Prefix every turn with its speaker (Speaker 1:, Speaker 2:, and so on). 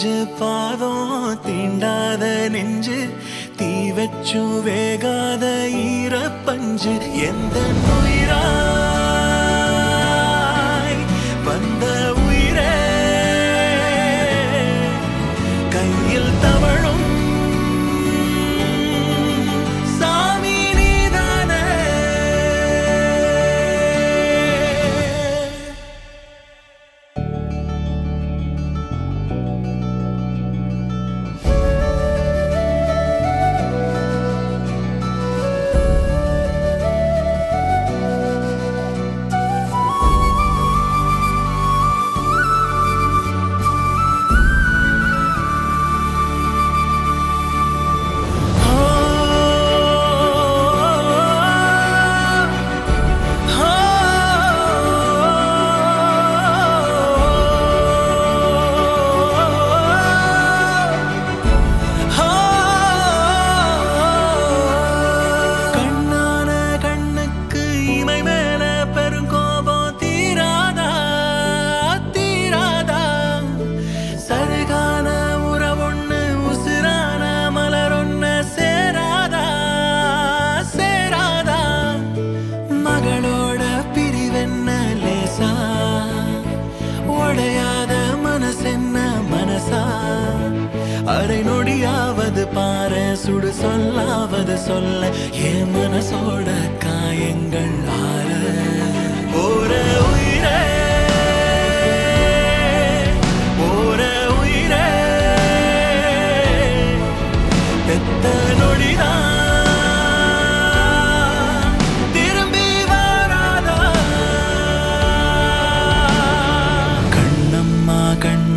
Speaker 1: பிஞ்சு பாதம் தீண்டாத நெஞ்சு தீ வச்சு வேகாத ஈரப்பஞ்சு எந்த உயிராய் வந்த உயிரே கையில் தவழும் சாமி நீதானே. அரை நொடியாவது பாரு சுடு சொல்லாவது சொல்ல என் மனசோட காயங்கள் ஆற ஓர உயிரே ஓர உயிரே பெத்த நொடிதான் திரும்பி வராதா கண்ணம்மா கண்ண